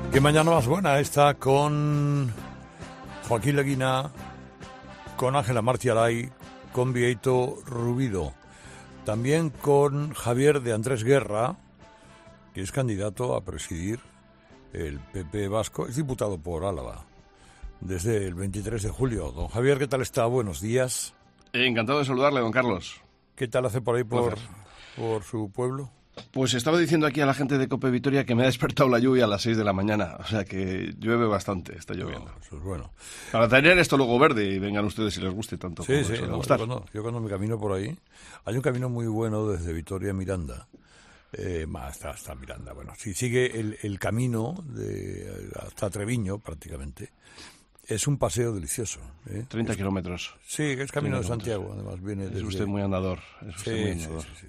Qué mañana más buena esta con Joaquín Leguina, con Ángela Martialay, con Vieito Rubido, también con Javier de Andrés Guerra, que es candidato a presidir el PP vasco, es diputado por Álava desde el 23 de julio. Don Javier, ¿qué tal está? Buenos días. Encantado de saludarle, don Carlos. ¿Qué tal hace por ahí por su pueblo? Pues estaba diciendo aquí a la gente de COPE Vitoria que me ha despertado la lluvia a las 6 de la mañana, o sea que llueve bastante, está lloviendo. No, eso es bueno. Para tener esto luego verde y vengan ustedes si les guste tanto. Sí, como sí, no, yo cuando me camino por ahí, hay un camino muy bueno desde Vitoria a Miranda, hasta Miranda, bueno, si sigue el camino hasta Treviño prácticamente, es un paseo delicioso. 30 kilómetros. Sí, es camino de Santiago, además viene desde... Es usted muy andador. Sí,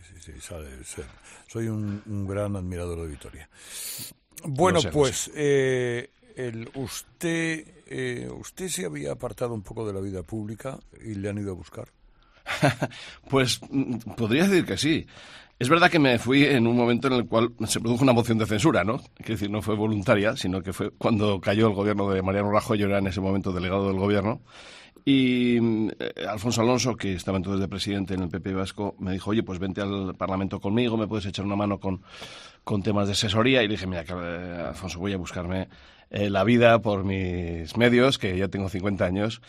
soy un gran admirador de Vitoria. Bueno, pues usted se había apartado un poco de la vida pública y le han ido a buscar. Pues podría decir que sí. Es verdad que me fui en un momento en el cual se produjo una moción de censura, ¿no? Es decir, no fue voluntaria, sino que fue cuando cayó el gobierno de Mariano Rajoy. Yo era en ese momento delegado del gobierno. Y Alfonso Alonso, que estaba entonces de presidente en el PP vasco, me dijo, oye, pues vente al Parlamento conmigo, me puedes echar una mano con temas de asesoría. Y le dije, mira, Alfonso, voy a buscarme la vida por mis medios, que ya tengo 50 años.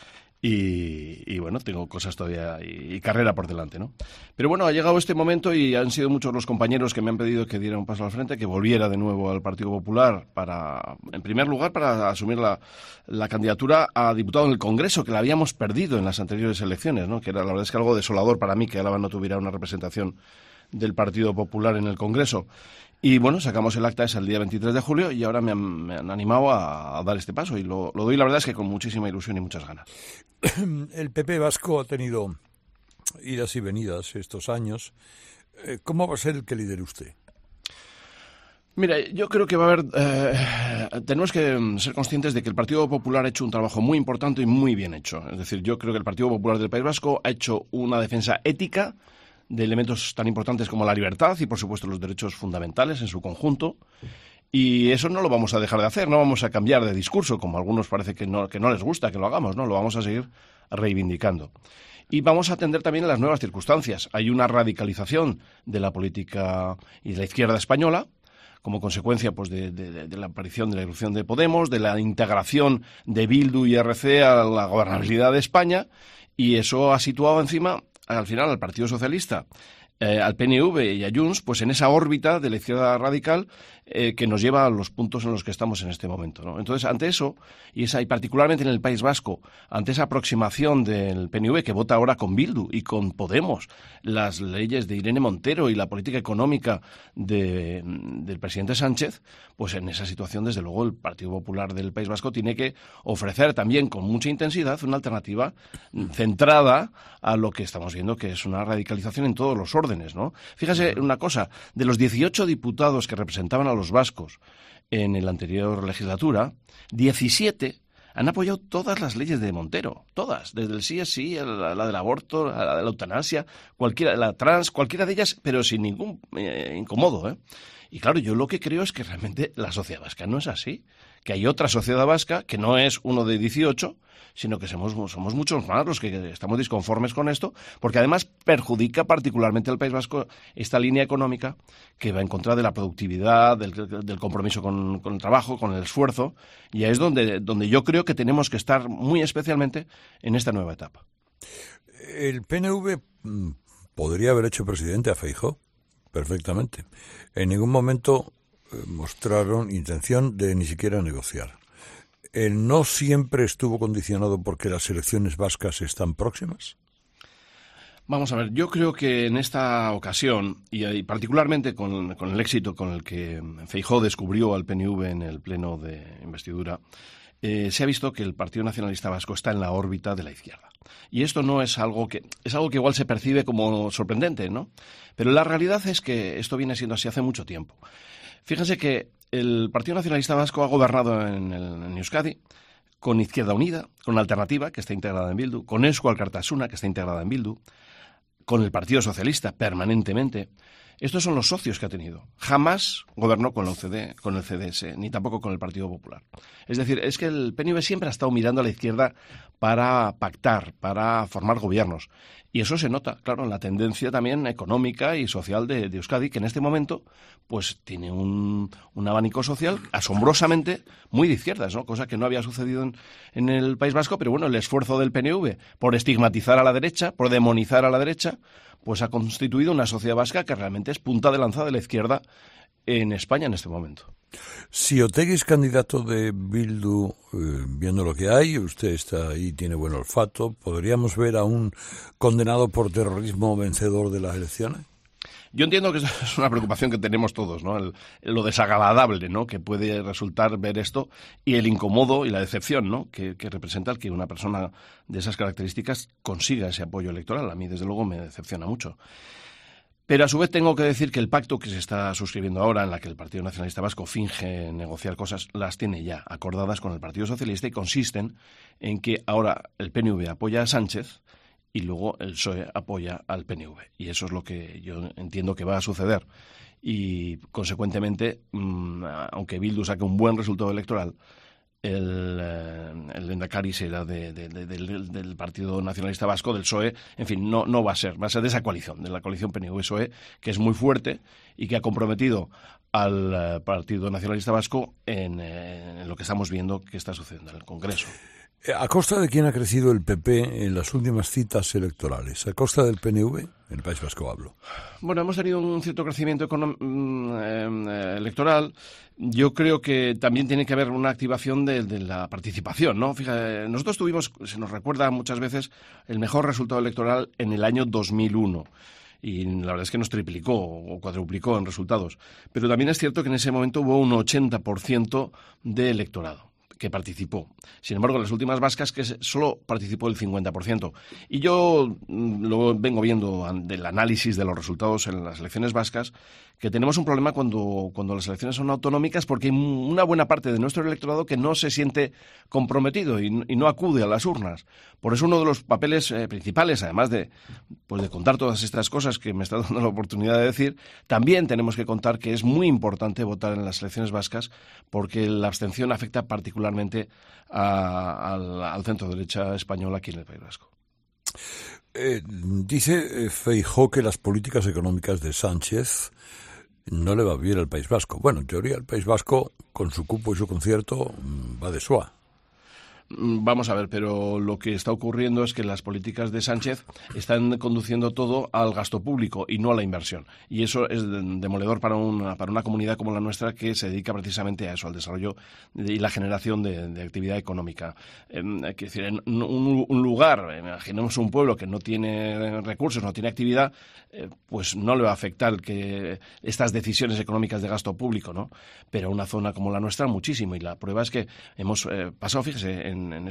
Y bueno, tengo cosas todavía y carrera por delante, ¿no? Pero bueno, ha llegado este momento y han sido muchos los compañeros que me han pedido que diera un paso al frente, que volviera de nuevo al Partido Popular en primer lugar, para asumir la candidatura a diputado en el Congreso, que la habíamos perdido en las anteriores elecciones, ¿no? Que era, la verdad es que algo desolador para mí que Álava no tuviera una representación del Partido Popular en el Congreso. Y bueno, sacamos el acta ese el día 23 de julio y ahora me han animado a dar este paso y lo doy, la verdad es que con muchísima ilusión y muchas ganas. El PP vasco ha tenido idas y venidas estos años. ¿Cómo va a ser el que lidere usted? Mira, yo creo que va a haber... tenemos que ser conscientes de que el Partido Popular ha hecho un trabajo muy importante y muy bien hecho. Es decir, yo creo que el Partido Popular del País Vasco ha hecho una defensa ética de elementos tan importantes como la libertad y, por supuesto, los derechos fundamentales en su conjunto. Y eso no lo vamos a dejar de hacer, no vamos a cambiar de discurso, como a algunos parece que no les gusta que lo hagamos, ¿no? Lo vamos a seguir reivindicando. Y vamos a atender también a las nuevas circunstancias. Hay una radicalización de la política y de la izquierda española, como consecuencia pues de la aparición de la irrupción de Podemos, de la integración de Bildu y RC a la gobernabilidad de España, y eso ha situado encima, al final, al Partido Socialista, al PNV y a Junts, pues en esa órbita de la izquierda radical que nos lleva a los puntos en los que estamos en este momento, ¿no? Entonces, ante eso, y particularmente en el País Vasco, ante esa aproximación del PNV, que vota ahora con Bildu y con Podemos, las leyes de Irene Montero y la política económica del presidente Sánchez, pues en esa situación, desde luego, el Partido Popular del País Vasco tiene que ofrecer también con mucha intensidad una alternativa centrada a lo que estamos viendo, que es una radicalización en todos los órdenes, ¿no? Fíjese una cosa, de los 18 diputados que representaban a los vascos en la anterior legislatura, 17 han apoyado todas las leyes de Montero, todas, desde el sí es sí, la del aborto, la de la eutanasia, cualquiera, la trans, cualquiera de ellas, pero sin ningún incomodo, ¿eh? Y claro, yo lo que creo es que realmente la sociedad vasca no es así, que hay otra sociedad vasca que no es uno de 18, sino que somos muchos más los que estamos disconformes con esto, porque además perjudica particularmente al País Vasco esta línea económica que va en contra de la productividad, del compromiso con el trabajo, con el esfuerzo, y es donde yo creo que tenemos que estar muy especialmente en esta nueva etapa. El PNV podría haber hecho presidente a Feijóo perfectamente. En ningún momento mostraron intención de ni siquiera negociar. ¿El no siempre estuvo condicionado porque las elecciones vascas están próximas? Vamos a ver, yo creo que en esta ocasión, y particularmente con el éxito con el que Feijóo descubrió al PNV en el pleno de investidura, se ha visto que el Partido Nacionalista Vasco está en la órbita de la izquierda. Y esto no es algo que igual se percibe como sorprendente, ¿no? Pero la realidad es que esto viene siendo así hace mucho tiempo. Fíjense que el Partido Nacionalista Vasco ha gobernado en Euskadi con Izquierda Unida, con Alternativa, que está integrada en Bildu, con Eusko Alkartasuna, que está integrada en Bildu, con el Partido Socialista permanentemente, Estos son los socios que ha tenido. Jamás gobernó con la UCD, con el CDS, ni tampoco con el Partido Popular. Es decir, es que el PNV siempre ha estado mirando a la izquierda para pactar, para formar gobiernos. Y eso se nota, claro, en la tendencia también económica y social de Euskadi, que en este momento pues tiene un abanico social asombrosamente muy de izquierdas, ¿no? Cosa que no había sucedido en el País Vasco, pero bueno, el esfuerzo del PNV por estigmatizar a la derecha, por demonizar a la derecha, pues ha constituido una sociedad vasca que realmente es punta de lanza de la izquierda en España en este momento. Si Otegi es candidato de Bildu, viendo lo que hay, usted está ahí, tiene buen olfato, ¿podríamos ver a un condenado por terrorismo vencedor de las elecciones? Yo entiendo que es una preocupación que tenemos todos, ¿no? Lo desagradable, ¿no?, que puede resultar ver esto, y el incómodo y la decepción, ¿no?, que representa el que una persona de esas características consiga ese apoyo electoral. A mí, desde luego, me decepciona mucho. Pero a su vez tengo que decir que el pacto que se está suscribiendo ahora, en la que el Partido Nacionalista Vasco finge negociar cosas, las tiene ya acordadas con el Partido Socialista y consisten en que ahora el PNV apoya a Sánchez y luego el PSOE apoya al PNV. Y eso es lo que yo entiendo que va a suceder. Y, consecuentemente, aunque Bildu saque un buen resultado electoral, el Lehendakari será del Partido Nacionalista Vasco, del PSOE. En fin, no va a ser de esa coalición, de la coalición PNV-PSOE, que es muy fuerte y que ha comprometido al Partido Nacionalista Vasco en lo que estamos viendo que está sucediendo en el Congreso. ¿A costa de quién ha crecido el PP en las últimas citas electorales? ¿A costa del PNV? En el País Vasco hablo. Bueno, hemos tenido un cierto crecimiento electoral. Yo creo que también tiene que haber una activación de la participación, ¿no? Fíjate, nosotros tuvimos, se nos recuerda muchas veces, el mejor resultado electoral en el año 2001. Y la verdad es que nos triplicó o cuadruplicó en resultados. Pero también es cierto que en ese momento hubo un 80% de electorado que participó. Sin embargo, en las últimas vascas que solo participó el 50%. Y yo lo vengo viendo del análisis de los resultados en las elecciones vascas, que tenemos un problema cuando las elecciones son autonómicas, porque hay una buena parte de nuestro electorado que no se siente comprometido y no acude a las urnas. Por eso uno de los papeles principales, además de contar todas estas cosas que me está dando la oportunidad de decir, también tenemos que contar que es muy importante votar en las elecciones vascas, porque la abstención afecta particularmente al centro-derecha español aquí en el País Vasco. Dice Feijóo que las políticas económicas de Sánchez no le va bien al País Vasco. Bueno, en teoría el País Vasco, con su cupo y su concierto, va de soa. Vamos a ver, pero lo que está ocurriendo es que las políticas de Sánchez están conduciendo todo al gasto público y no a la inversión. Y eso es demoledor para una comunidad como la nuestra, que se dedica precisamente a eso, al desarrollo y la generación de actividad económica. Hay que decir, en un lugar, imaginemos un pueblo que no tiene recursos, no tiene actividad, pues no le va a afectar que estas decisiones económicas de gasto público, ¿no? Pero una zona como la nuestra, muchísimo. Y la prueba es que hemos pasado, fíjese, en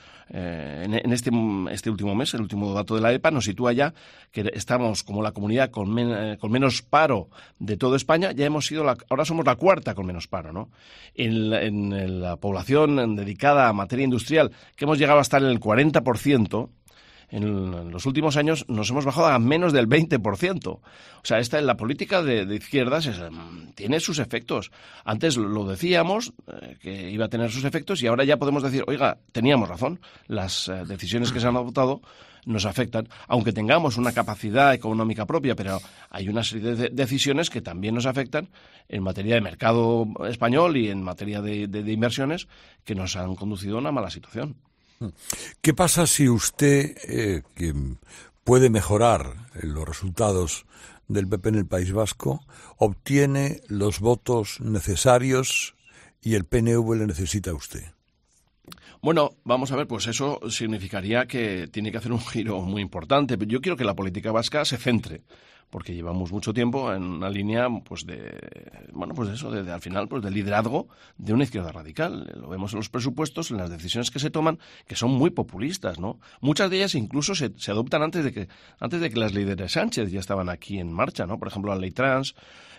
este último mes, el último dato de la EPA nos sitúa ya que estamos como la comunidad con menos paro de toda España. Ya hemos sido ahora somos la cuarta con menos paro, ¿no? En la población dedicada a materia industrial, que hemos llegado a estar en el 40%, en los últimos años nos hemos bajado a menos del 20%. O sea, la política de izquierdas tiene sus efectos. Antes lo decíamos, que iba a tener sus efectos, y ahora ya podemos decir, oiga, teníamos razón, las decisiones que se han adoptado nos afectan, aunque tengamos una capacidad económica propia, pero hay una serie de decisiones que también nos afectan en materia de mercado español y en materia de inversiones, que nos han conducido a una mala situación. ¿Qué pasa si usted, que puede mejorar los resultados del PP en el País Vasco, obtiene los votos necesarios y el PNV le necesita a usted? Bueno, vamos a ver, pues eso significaría que tiene que hacer un giro muy importante. Yo quiero que la política vasca se centre, porque llevamos mucho tiempo en una línea pues al final pues de liderazgo de una izquierda radical. Lo vemos en los presupuestos, en las decisiones que se toman, que son muy populistas, ¿no? Muchas de ellas incluso se adoptan antes de que las líderes Sánchez ya estaban aquí en marcha, ¿no? Por ejemplo, la ley trans,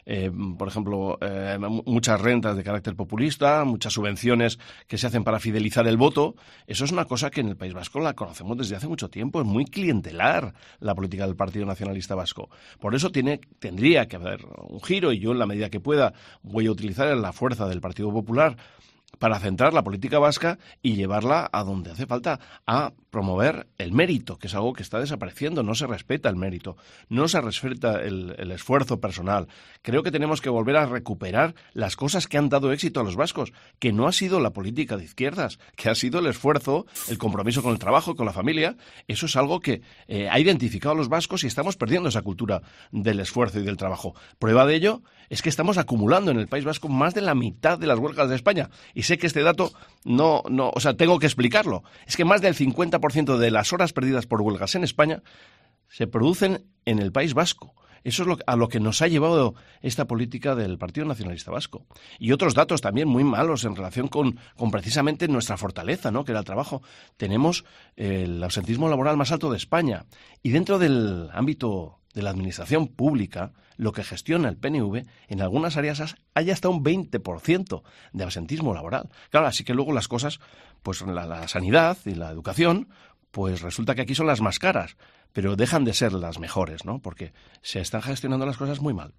por ejemplo, muchas rentas de carácter populista, muchas subvenciones que se hacen para fidelizar el voto. Eso es una cosa que en el País Vasco la conocemos desde hace mucho tiempo. Es muy clientelar la política del Partido Nacionalista Vasco. Por eso tendría que haber un giro, y yo, en la medida que pueda, voy a utilizar la fuerza del Partido Popular para centrar la política vasca y llevarla a donde hace falta, a promover el mérito, que es algo que está desapareciendo. No se respeta el mérito, no se respeta el esfuerzo personal. Creo que tenemos que volver a recuperar las cosas que han dado éxito a los vascos, que no ha sido la política de izquierdas, que ha sido el esfuerzo, el compromiso con el trabajo, con la familia. Eso es algo que ha identificado a los vascos, y estamos perdiendo esa cultura del esfuerzo y del trabajo. Prueba de ello es que estamos acumulando en el País Vasco más de la mitad de las huelgas de España. Y sé que este dato tengo que explicarlo. Es que más del 50% de las horas perdidas por huelgas en España se producen en el País Vasco. Eso es a lo que nos ha llevado esta política del Partido Nacionalista Vasco. Y otros datos también muy malos en relación con precisamente nuestra fortaleza, ¿no?, que era el trabajo. Tenemos el absentismo laboral más alto de España. Y dentro del ámbito de la administración pública, lo que gestiona el PNV, en algunas áreas hay hasta un 20% de absentismo laboral. Claro, así que luego las cosas, pues la sanidad y la educación, pues resulta que aquí son las más caras, pero dejan de ser las mejores, ¿no?, porque se están gestionando las cosas muy mal.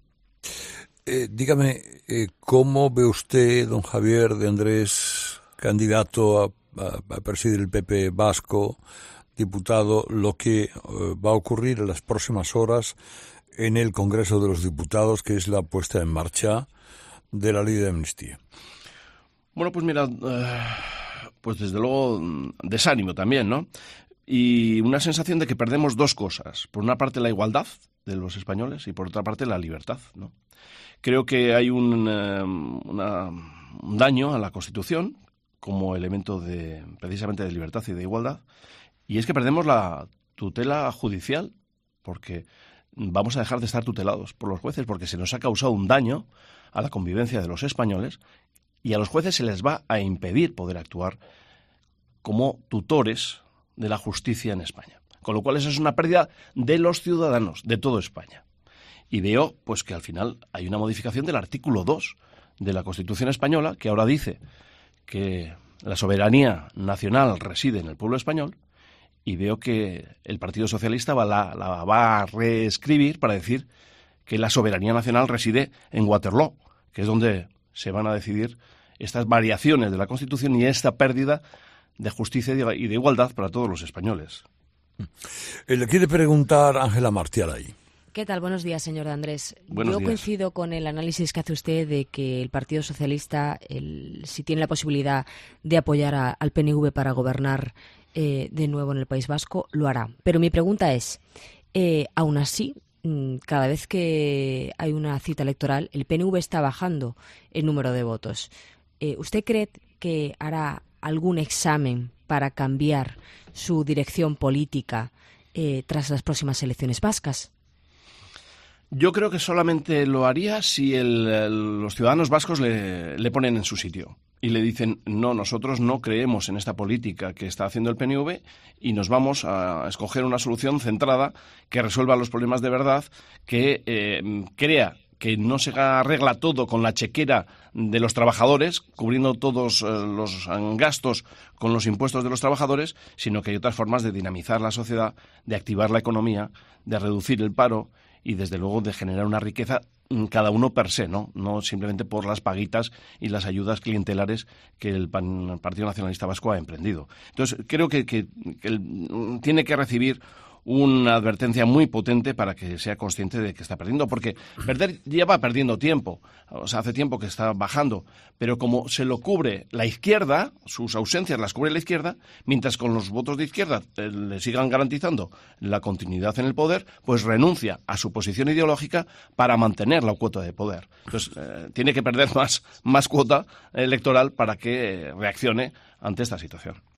Dígame, ¿cómo ve usted, don Javier de Andrés, candidato a presidir el PP vasco, diputado, lo que va a ocurrir en las próximas horas en el Congreso de los Diputados, que es la puesta en marcha de la ley de amnistía? Bueno, pues mira, pues desde luego desánimo también, ¿no? Y una sensación de que perdemos dos cosas. Por una parte, la igualdad de los españoles, y por otra parte, la libertad, ¿no? Creo que hay un daño a la Constitución como elemento precisamente de libertad y de igualdad, y es que perdemos la tutela judicial, porque vamos a dejar de estar tutelados por los jueces, porque se nos ha causado un daño a la convivencia de los españoles, y a los jueces se les va a impedir poder actuar como tutores de la justicia en España. Con lo cual, eso es una pérdida de los ciudadanos de toda España. Y veo pues que al final hay una modificación del artículo 2 de la Constitución española, que ahora dice que la soberanía nacional reside en el pueblo español, y veo que el Partido Socialista la va a reescribir para decir que la soberanía nacional reside en Waterloo, que es donde se van a decidir estas variaciones de la Constitución y esta pérdida de justicia y de igualdad para todos los españoles. Le quiere preguntar Ángela Martialay. ¿Qué tal? Buenos días, señor de Andrés. Buenos días. Coincido con el análisis que hace usted de que el Partido Socialista, si tiene la posibilidad de apoyar al PNV para gobernar de nuevo en el País Vasco, lo hará. Pero mi pregunta es, aún así, cada vez que hay una cita electoral, el PNV está bajando el número de votos. ¿Usted cree que hará algún examen para cambiar su dirección política tras las próximas elecciones vascas? Yo creo que solamente lo haría si los ciudadanos vascos le ponen en su sitio y le dicen, no, nosotros no creemos en esta política que está haciendo el PNV y nos vamos a escoger una solución centrada que resuelva los problemas de verdad, que crea que no se arregla todo con la chequera de los trabajadores, cubriendo todos los gastos con los impuestos de los trabajadores, sino que hay otras formas de dinamizar la sociedad, de activar la economía, de reducir el paro y, desde luego, de generar una riqueza cada uno per se, no simplemente por las paguitas y las ayudas clientelares que el Partido Nacionalista Vasco ha emprendido. Entonces, creo que tiene que recibir una advertencia muy potente para que sea consciente de que está perdiendo, porque ya va perdiendo tiempo, o sea, hace tiempo que está bajando, pero como se lo cubre la izquierda, sus ausencias las cubre la izquierda, mientras con los votos de izquierda le sigan garantizando la continuidad en el poder, pues renuncia a su posición ideológica para mantener la cuota de poder. Entonces, tiene que perder más cuota electoral para que reaccione ante esta situación.